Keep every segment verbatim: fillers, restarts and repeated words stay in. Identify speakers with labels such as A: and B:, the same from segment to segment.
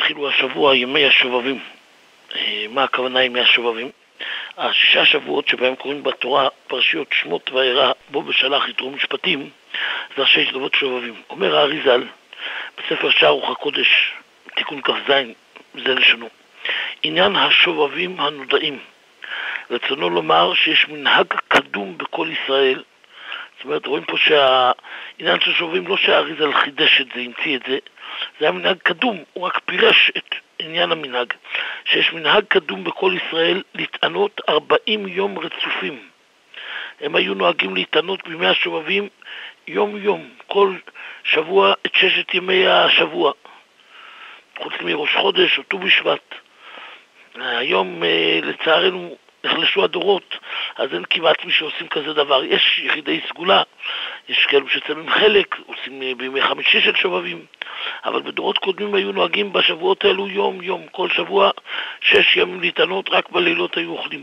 A: התחילו השבוע ימי השובבים. מה הכוונה ימי השובבים? השישה שבועות שבהם קוראים בתורה פרשיות שמות וארא בו בשלח יתרו משפטים, זה ראשי תיבות שובבים. אומר האריז"ל בספר שער רוח הקודש תיקון כ"ז, זה לשונו, עניין השובבים הנודעים, רצונו לומר שיש מנהג קדום בכל ישראל. זאת אומרת, רואים פה שהעניין של שובבים לא שהאריז"ל חידש את זה, המציא את זה, זה היה מנהג קדום, הוא רק פירש את עניין המנהג, שיש מנהג קדום בכל ישראל להתענות ארבעים יום רצופים. הם היו נוהגים להתענות בימי השובבים יום יום, כל שבוע את ששת ימי השבוע, חוץ מראש חודש או ט"ו בשבט. היום לצערנו נחלשו הדורות, אז אין כמעט מי שעושים כזה דבר. יש יחידי סגולה, יש כאלו שצמים חלק, עושים בימי חמישי של שובבים, אבל בדורות קודמים היו נוהגים בשבועות האלו יום יום, כל שבוע שש ימים להתענות, רק בלילות היו אוכלים.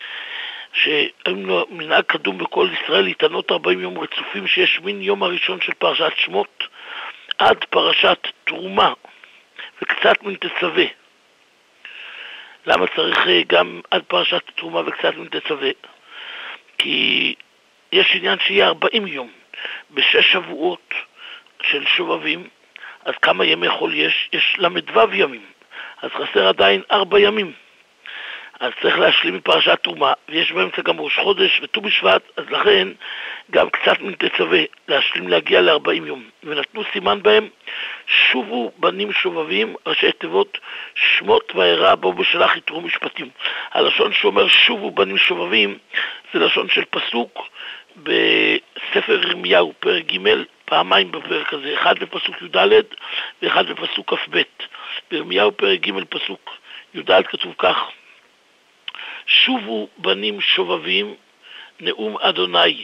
A: שמנהג קדום בכל ישראל להתענות ארבעים יום רצופים, שיש מן יום הראשון של פרשת שמות עד פרשת תרומה וקצת מן תצווה. למה צריך גם עד פרשת תרומה וקצת מן תצווה? כי יש עניין שיהיה ארבעים יום בשש שבועות של שובבים. אז כמה ימי חול יש? יש למדוו ימים, אז חסר עדיין ארבע ימים, אז צריך להשלים מפרשת תרומה, ויש באמצע גם ראש חודש וט"ו בשבט, אז לכן גם קצת מן תצווה להשלים להגיע ל-ארבעים יום. ונתנו סימן בהם שובו בנים שובבים, ראשי תיבות שמות וארא בו בשלח יתרו משפטים. הלשון שאומר שובו בנים שובבים זה לשון של פסוק בספר ירמיהו פרק ג', פעמיים בפרק הזה, אחד בפסוק י"ד ואחד בפסוק כ"ב. בירמיהו פרק ג' פסוק י"ד כתוב כך: שובו בנים שובבים נאום אדוני,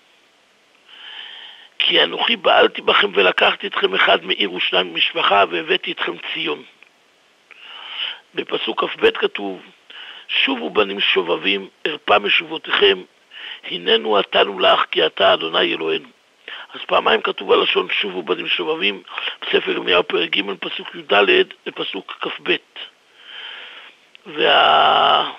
A: כי אנוכי בעלתי בכם ולקחתי אתכם אחד מעיר ושניים ממשפחה והבאתי אתכם ציון. בפסוק כ"ב כתוב: שובו בנים שובבים ארפה משובותיכם, הננו עתנו לך כי אתה אדוני אלוהינו. אז פעמיים כתוב הלשון שובו בנים שובבים בספר ירמיהו פרק ג' פסוק י"ד ופסוק כ"ב. וה...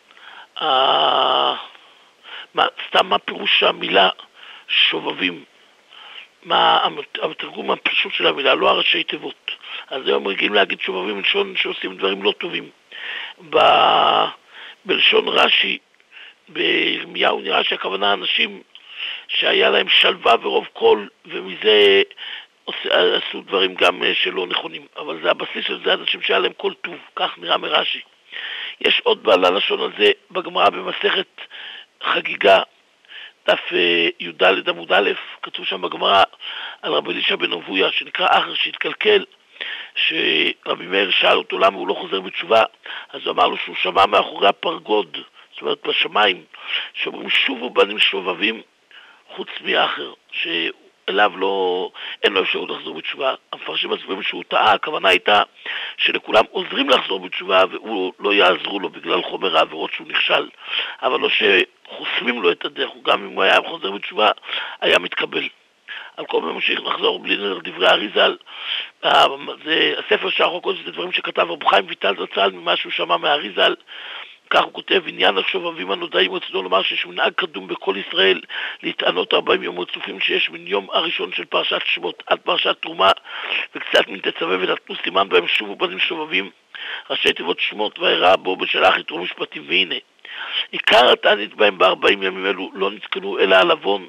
A: מה, סתם מה פירוש המילה שובבים? מה התרגום הפשוט של המילה, לא הראשי תיבות. אז היום רגילים להגיד שובבים בלשון שעושים דברים לא טובים. ב... בלשון רש"י בירמיהו נראה שהכוונה אנשים שהיה להם שלווה ורוב קול, ומזה עשו דברים גם שלא נכונים, אבל זה הבסיס של זה, אנשים שהיה להם קול טוב, כך נראה מרש"י. יש עוד בעל הלשון הזה בגמרא במסכת חגיגה, דף י"ד עמוד א', כתוב שם בגמרא על רבי אלישע בן אבויה שנקרא אחר שהתקלקל, שרבי מאיר שאל אותו למה הוא לא חוזר בתשובה, אז הוא אמר לו שהוא שמע מאחורי הפרגוד, זאת אומרת בשמיים, שאומרים שובו בנים שובבים חוץ מאחר, שאליו לא, אין לו אפשרות לחזור בתשובה. המפרשים מסבירים שהוא טעה, הכוונה הייתה שלכולם עוזרים לחזור בתשובה והוא לא יעזרו לו בגלל חומר העבירות שהוא נכשל, אבל לא שחוסמים לו את הדרך, הוא גם אם הוא היה חוזר בתשובה היה מתקבל. על כל מיני ממשיך נחזור בלי נדר דברי האריז"ל, זה הספר שער רוח הקודש, זה דברים שכתב רב חיים ויטל זצ"ל ממה שהוא שמע מהאריז"ל. כך הוא כותב: עניין השובבים הנודעים רצונו לומר שיש מנהג קדום בכל ישראל להתענות ארבעים יום רצופים, שיש מן יום הראשון של פרשת שמות עד פרשת תרומה וקצת מן תצווה, ונתנו סימן בהם שובו בנים שובבים, ראשי תיבות שמות וארא בו בשלח יתרו משפטים. והנה עיקר התענית בהם בארבעים ימים אלו לא נתקנו אלא על עוון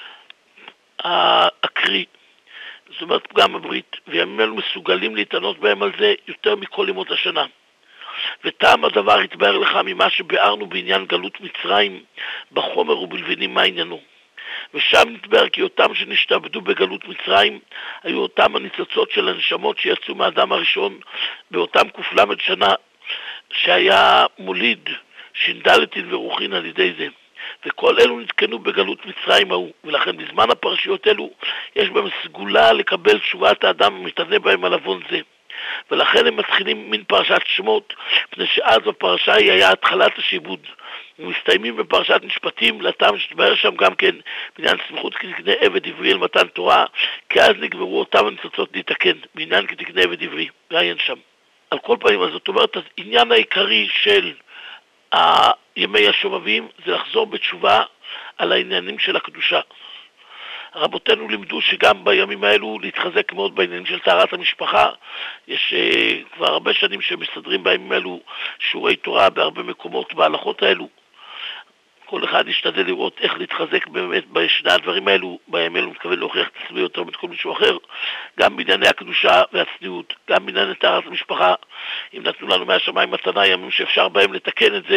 A: הקרי, זאת אומרת פגם הברית, וימים אלו מסוגלים להתענות בהם על זה יותר מכל ימות השנה. וטעם הדבר יתבהר לך ממה שביארנו בעניין גלות מצרים בחומר ובלבינים מה עניינו. ושם נתבהר כי אותם שנשתעבדו בגלות מצרים היו אותם הניצוצות של הנשמות שיצאו מהאדם הראשון באותם ק"ל שנה, שהיה מוליד ש"ד ורוחין על ידי זה, וכל אלו נתקנו בגלות מצרים ההוא, ולכן בזמן הפרשיות אלו יש בהם סגולה לקבל תשובת האדם המתענה בהם על עוון זה. ולכן הם מתחילים מן פרשת שמות, מפני שאז בפרשה היא היה התחלת השיבוד, ומסתיימים בפרשת משפטים, לטעם שתבהר שם גם כן בעניין סמיכות כתקנה עבד עברי אל מתן תורה, כי אז נגמרו אותם הניצוצות להתקן בעניין כתקנה עבד עברי, ועיין שם. על כל פנים, אז זאת אומרת, העניין העיקרי של ימי השובבים זה לחזור בתשובה על העניינים של הקדושה. רבותינו לימדו שגם בימים האלו להתחזק מאוד בעניינים של טהרת המשפחה. יש uh, כבר הרבה שנים שמסתדרים בימים האלו שיעורי תורה בהרבה מקומות בהלכות האלו. כל אחד ישתדל לראות איך להתחזק באמת בשני הדברים האלו. בימים האלו מתכוון להוכיח את עצמי יותר מכל מישהו אחר, גם בענייני הקדושה והצניעות, גם בענייני טהרת המשפחה. אם נתנו לנו מהשמיים מתנה, ימים שאפשר בהם לתקן את זה.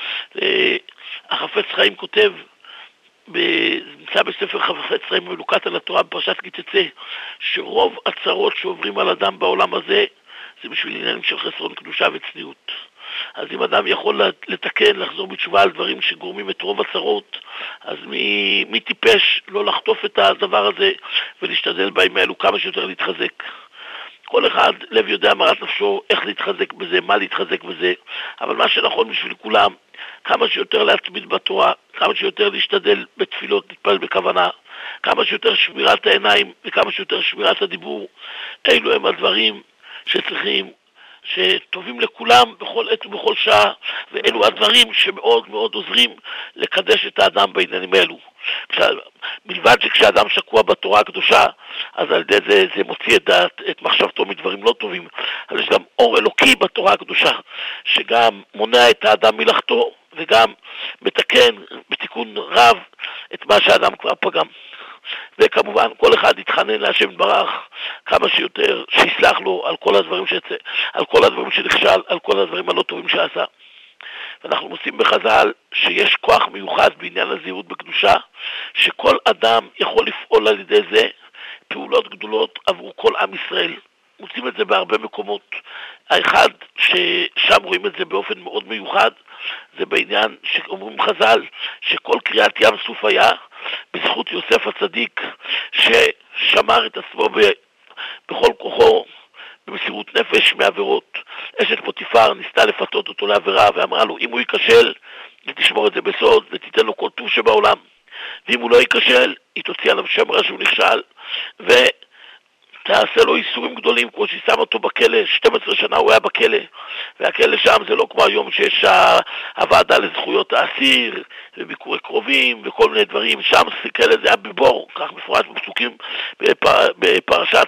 A: החפץ חיים כותב, נמצא בספר חפץ חיים מלוקט על התורה בפרשת כי תצא, שרוב הצרות שעוברים על אדם בעולם הזה זה בשביל עניינים של חסרון קדושה וצניעות. אז אם אדם יכול לתקן, לחזור בתשובה על דברים שגורמים את רוב הצרות, אז מי, מי טיפש לא לחטוף את הדבר הזה ולהשתדל בימים האלו כמה שיותר להתחזק. כל אחד לב יודע מרת נפשו איך להתחזק בזה, מה להתחזק בזה, אבל מה שנכון בשביל כולם, כמה שיותר להתמיד בתורה, כמה שיותר להשתדל בתפילות, להתפלל בכוונה, כמה שיותר שמירת העיניים וכמה שיותר שמירת הדיבור. אלו הם הדברים שצריכים, שטובים לכולם בכל עת ובכל שעה, ואלו הדברים שמאוד מאוד עוזרים לקדש את האדם בעניינים אלו. מלבד שכשאדם שקוע בתורה הקדושה, אז על ידי זה, זה מוציא את, דעת, את מחשבתו מדברים לא טובים, אבל יש גם אור אלוקי בתורה הקדושה, שגם מונע את האדם מלאכתו, וגם מתקן בתיקון רב את מה שהאדם כבר פגם. וכמובן כל אחד יתחנן להשם יתברך כמה שיותר, שיסלח לו על כל הדברים שיצא, על כל הדברים שנכשל, על כל הדברים הלא טובים שעשה. ואנחנו מוצאים בחז"ל שיש כוח מיוחד בעניין הזהירות בקדושה, שכל אדם יכול לפעול על ידי זה פעולות גדולות עבור כל עם ישראל. מוצאים את זה בהרבה מקומות. האחד ששם רואים את זה באופן מאוד מיוחד, זה בעניין שאומרים חז"ל, שכל קריאת ים סוף היה בזכות יוסף הצדיק, ששמר את עצמו בכל כוחו, במסירות נפש מעבירות. אשת פוטיפר ניסתה לפתות אותו לעבירה ואמרה לו, אם הוא ייכשל, תשמור את זה בסוד ותיתן לו כל טוב שבעולם, ואם הוא לא ייכשל, היא תוציא עליו שם רע שהוא נכשל ותעשה לו איסורים גדולים, כמו שהיא שמה אותו בכלא. שתים עשרה שנה הוא היה בכלא, והכלא שם זה לא כמו היום שיש הוועדה לזכויות האסיר וביקורי קרובים וכל מיני דברים. שם כלא זה היה בבור, כך מפורש בפסוקים בפרשת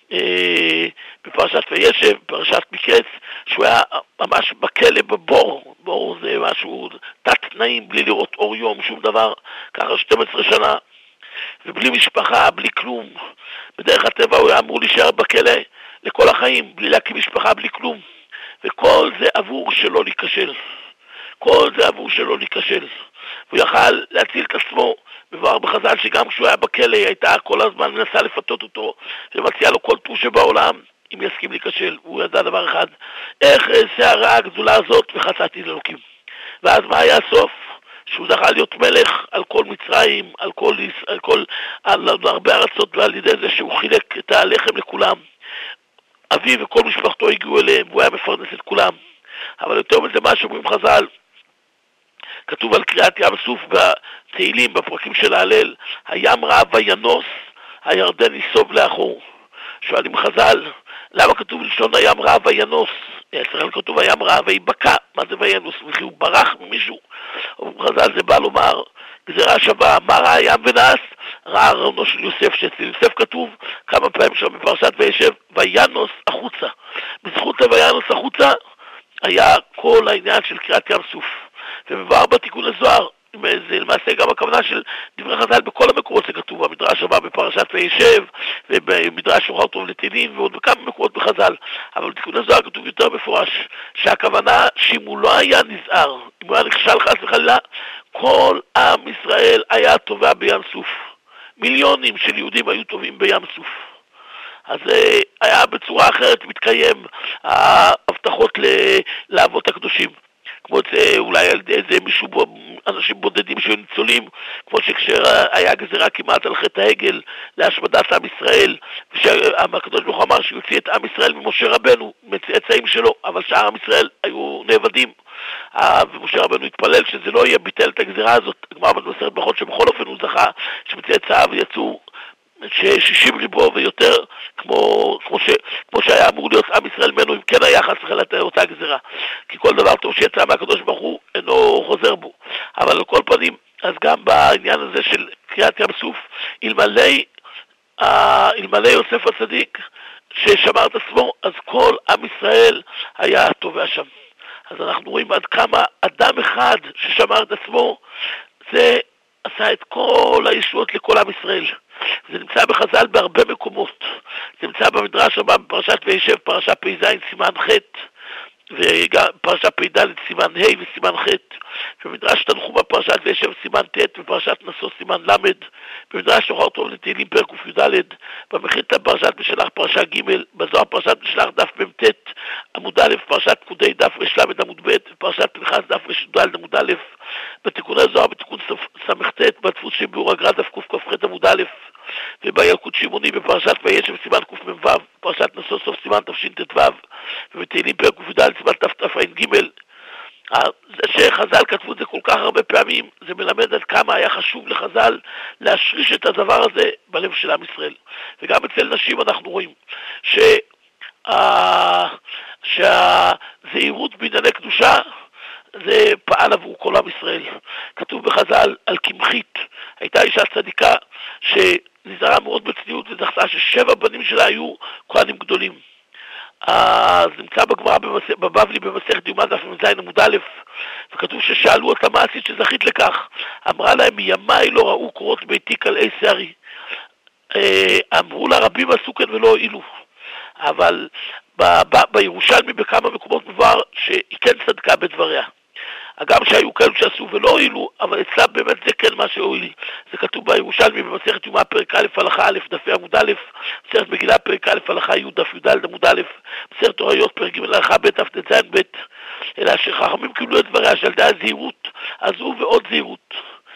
A: בפרשת וישב, בפרשת מקץ, שהוא היה ממש בכלא בבור. בור זה משהו תת תנאים, בלי לראות אור יום, שום דבר, ככה שתים עשרה שנה, ובלי משפחה, בלי כלום. בדרך הטבע הוא היה אמור להישאר בכלא לכל החיים, בלי להקים משפחה, בלי כלום. וכל זה עבור שלא להיכשל. כל זה עבור שלא להיכשל. הוא יכל להציל את עצמו. מבואר בחז"ל שגם כשהוא היה בכלא, היא הייתה כל הזמן מנסה לפתות אותו, ומציעה לו כל טוב שבעולם, אם יסכים להיכשל. הוא ידע דבר אחד, איך אעשה הרעה הגדולה הזאת וחטאתי לאלוקים. ואז מה היה הסוף? שהוא זכה להיות מלך על כל מצרים, על כל, על כל, על הרבה ארצות, ועל ידי זה שהוא חילק את הלחם לכולם. אביו וכל משפחתו הגיעו אליהם, והוא היה מפרנס את כולם. אבל יותר מזה מה שאומרים חז"ל, כתוב על קריאת ים סוף בתהילים, בפרקים של ההלל, הים רעב וינוס, הירדן ייסוב לאחור. שואלים חז"ל, למה כתוב לשון הים רעב וינוס? אצלנו כתוב הים רעב ויבקע, מה זה וינוס? וכי הוא ברח ממישהו? אומרים חז"ל, זה בא לומר, גזירה שווה, מה ראה הים ונס? ראה רעונו של יוסף, שאצל יוסף כתוב כמה פעמים שם בפרשת וישב, וינוס החוצה. בזכות הוינוס החוצה היה כל העניין של קריאת ים סוף. ומבואר בתיקון הזוהר, זה למעשה גם הכוונה של דברי חז"ל בכל המקורות שכתוב, המדרש הבא בפרשת וישב, ובמדרש שוחר טוב לתהילים, ועוד בכמה מקורות בחז"ל. אבל בתיקון הזוהר כתוב יותר מפורש, שהכוונה שאם הוא לא היה נזהר, אם הוא היה נכשל חס וחלילה, כל עם ישראל היה טובע בים סוף. מיליונים של יהודים היו טובים בים סוף. אז היה בצורה אחרת מתקיים ההבטחות לאבות הקדושים. כמו זה אולי על איזה מישהו, אנשים בודדים שהיו ניצולים, כמו שכשהיה גזירה כמעט על חטא העגל להשמדת עם ישראל, והקדוש ברוך הוא אמר שיוציא את עם ישראל ממשה רבנו, מצאצאים שלו, אבל שאר עם ישראל היו נאבדים, ומשה רבנו התפלל שזה לא יהיה, ביטל את הגזירה הזאת. הגמרא במסכת ברכות שבכל אופן הוא זכה שמצאצאיו יצאו ש-שישים ריבו ויותר, כמו, כמו, ש, כמו שהיה אמור להיות עם ישראל ממנו, אם כן היה חס וחלילה אותה גזירה. כי כל דבר טוב שיצא מהקדוש ברוך הוא אינו חוזר בו. אבל על כל פנים, אז גם בעניין הזה של קריאת ים סוף, אלמלא, אה, אלמלא יוסף הצדיק ששמר את עצמו, אז כל עם ישראל היה טובע שם. אז אנחנו רואים עד כמה אדם אחד ששמר את עצמו, זה עשה את כל הישועות לכל עם ישראל. זה נמצא בחז"ל בהרבה מקומות. זה נמצא במדרש הבא בפרשת וישב, פרשה פ"ז סימן ח' וגם פרשה פ"ד סימן ה' וסימן ח'. במדרש תנחומא פרשת וישב סימן ט' ופרשת נשוא סימן ל'. במדרש שוחר טוב לתהילים פרק ק"ד. במחילתא פרשת משלח פרשה ג'. בזוהר פרשת משלח דף מ"ט עמוד א', פרשת פקודי דף ר"ל עמוד ב' ופרשת פנחס דף ר"ד עמוד א'. בתיקוני זוהר בתיקון ס"ט בדפוס של ביאור הגר"א דף קכ"ח עמוד א'. ובילקוט שמעוני בפרשת וישב סימן קמ"ו, פרשת נשוא סוף סימן תשט"ו, ובתהילים פרק ק"ד סימן תע"ג. זה שחז"ל כתבו את זה כל כך הרבה פעמים, זה מלמד עד כמה היה חשוב לחז"ל להשריש את הדבר הזה בלב של עם ישראל. וגם אצל נשים אנחנו רואים ש... שהזהירות בענייני קדושה זה פעל עבור כל עם ישראל. כתוב בחז"ל על קמחית, הייתה אישה צדיקה שנזהרה מאוד בצניעות וזכתה ששבע בנים שלה היו כהנים גדולים. אז נמצא בגמרא בבבלי במסכת דיומא דף מ"ז עמוד א', וכתוב ששאלו אותה מה עשית שזכית לכך. אמרה להם, מימיי לא ראו קורות ביתי כלאי שערי. אמרו לה, רבים עשו כן ולא הועילו. אבל ב- ב- בירושלמי בכמה מקומות מובהר שהיא כן צדקה בדבריה. אגם שהיו כאלו שעשו ולא הועילו, אבל אצלה באמת זה כן מה שהועיל. זה כתוב בירושלמי במסכת יומא פרק א' הלכה א' דף עמוד א', מסכת מגילה פרק א' הלכה י' דף י"ד עמוד א', מסכת הוריות פרק ג' הלכה ב' דף ט"ז ב', אלא שחכמים קיבלו את דבריה שעל דעת זהירות, עזו ועוד זהירות.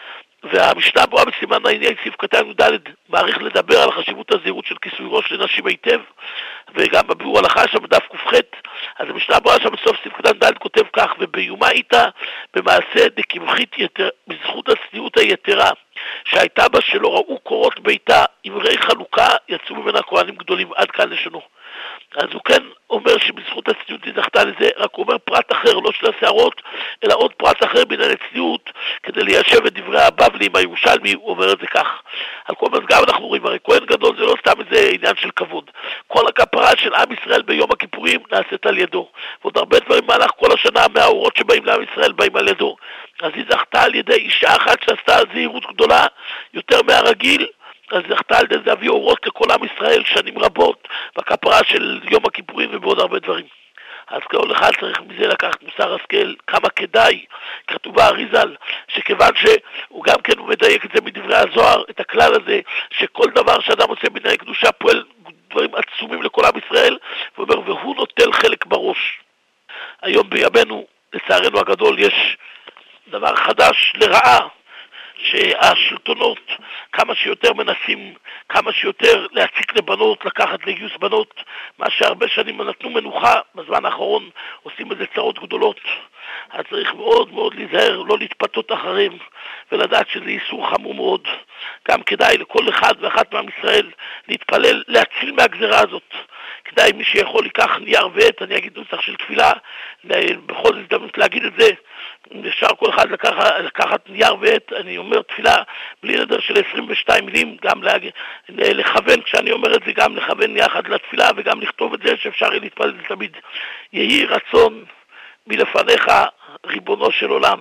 A: והמשנה ברורה בסימן העניין סעיף קטן י"ד מעריך לדבר על חשיבות הזהירות של כיסוי ראש לנשים היטב, וגם בביאור הלכה שם בדף ק"ח. אז המשנה ברורה שם בסוף סעיף קטן ד' כותב כך, וביומה איתה במעשה דקמחית יתר, בזכות הצניעות היתרה שהייתה בה שלא ראו קורות ביתה, אמרי חלוקה יצאו ממנה כהנים גדולים. עד כאן לשונו. אז הוא כן אומר שבזכות הצניעות היא זכתה לזה, רק הוא אומר פרט אחר, לא של השערות, אלא עוד פרט אחר בעניין הצניעות, כדי ליישב את דברי הבבלי עם הירושלמי, הוא אומר את זה כך. על כל מזגב אנחנו רואים, הרי כהן גדול זה לא סתם איזה עניין של כבוד. כל הכפרה של עם ישראל ביום הכיפורים נעשית על ידו. ועוד הרבה דברים מהלך כל השנה מהאורות שבאים לעם ישראל באים על ידו. אז היא זכתה על ידי אישה אחת שעשתה זהירות גדולה, יותר מהרגיל, אז זכתה על ידי זה להביא אורות לכל עם ישראל שנים רבות, בכפרה של יום הכיפורים ובעוד הרבה דברים. אז כל אחד צריך מזה לקחת מוסר השכל, כמה כדאי, כתוב באריזל, שכיוון שהוא גם כן הוא מדייק את זה מדברי הזוהר, את הכלל הזה, שכל דבר שאדם עושה בענייני קדושה פועל דברים עצומים לכל עם ישראל, ואומר, והוא נוטל חלק בראש. היום בימינו, לצערנו הגדול, יש דבר חדש לרעה, שהשלטונות כמה שיותר מנסים, כמה שיותר להציק לבנות, לקחת לגיוס בנות, מה שהרבה שנים נתנו מנוחה, בזמן האחרון עושים איזה צרות גדולות. אז צריך מאוד מאוד להיזהר, לא להתפתות אחריהם, ולדעת שזה איסור חמור מאוד. גם כדאי לכל אחד ואחת מעם ישראל להתפלל, להציל מהגזרה הזאת. כדאי מי שיכול ייקח נייר ועט, אני אגיד נוסח של תפילה, בכל הזדמנות להגיד את זה, אפשר כל אחד לקחת, לקחת נייר ועט, אני אומר תפילה בלי נדר של עשרים ושתיים מילים, גם להג... לכוון, כשאני אומר את זה גם לכוון יחד לתפילה וגם לכתוב את זה שאפשר להתפלל את זה תמיד. יהי רצון מלפניך ריבונו של עולם,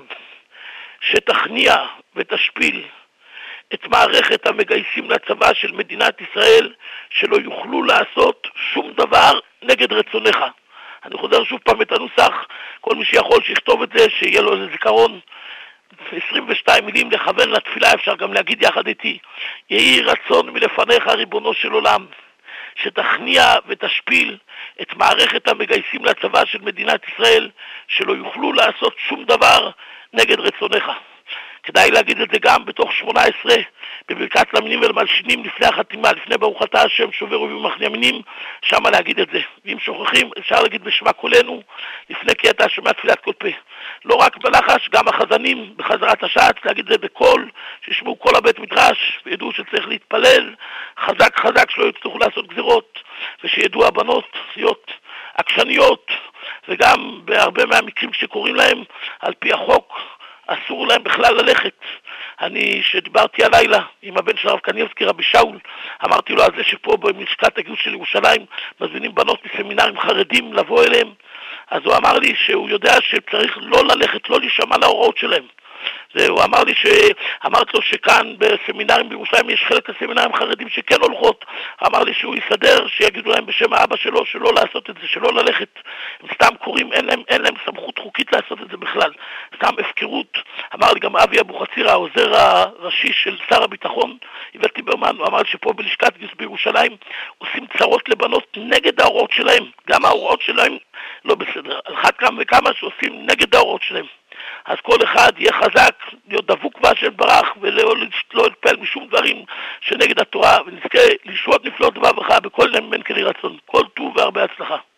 A: שתכניע ותשפיל את מערכת המגייסים לצבא של מדינת ישראל, שלא יוכלו לעשות שום דבר נגד רצונך. אני חוזר שוב פעם את הנוסח, כל מי שיכול שיכתוב את זה, שיהיה לו איזה זיכרון, עשרים ושתיים מילים לכוון לתפילה, אפשר גם להגיד יחד איתי, יהי רצון מלפניך ריבונו של עולם, שתכניע ותשפיל את מערכת המגייסים לצבא של מדינת ישראל, שלא יוכלו לעשות שום דבר נגד רצונך. כדאי להגיד את זה גם בתוך שמונה עשרה, בברכת למינים ולמלשינים לפני החתימה, לפני ברוך אתה השם שובר אויבים ומחנה ימינים, שמה להגיד את זה. ואם שוכחים, אפשר להגיד בשמע קולנו, לפני כי אתה שומע תפילת כל פה. לא רק בלחש, גם החזנים בחזרת השעת, להגיד את זה בקול, שישמעו כל הבית מדרש, וידעו שצריך להתפלל, חזק חזק שלא יצטרכו לעשות גזירות, ושידעו הבנות להיות עקשניות, וגם בהרבה מהמקרים שקוראים להם, על פי החוק, אסור להם בכלל ללכת. אני, שדיברתי הלילה עם הבן של הרב קניבסקי, רבי שאול, אמרתי לו על זה שפה במשקת הגיוס של ירושלים מזמינים בנות מסמינרים חרדים לבוא אליהם, אז הוא אמר לי שהוא יודע שצריך לא ללכת, לא להישמע להוראות שלהם. הוא אמר לי שאמרתי לו שכאן בסמינרים בירושלים יש חלק הסמינרים חרדים שכן הולכות, אמר לי שהוא יסדר, שיגידו להם בשם האבא שלו שלא לעשות את זה, שלא ללכת, הם סתם קוראים, אין להם, אין להם סמכות חוקית לעשות את זה בכלל, סתם הפקרות. אמר לי גם אבי אבוחצירא, העוזר הראשי של שר הביטחון איווט ליברמן, הוא אמר לי שפה בלשכת גיוס בירושלים עושים צרות לבנות נגד ההוראות שלהם, גם ההוראות שלהם לא בסדר, על אחת כמה וכמה שעושים נגד ההוראות שלהם. אז כל אחד יהיה חזק, להיות דבוק בהשם ברך, ולא להתפעל משום דברים שנגד התורה, ונזכה לישועות נפלאות דבר וחיה בכל נאמן כלי רצון. כל טוב והרבה הצלחה.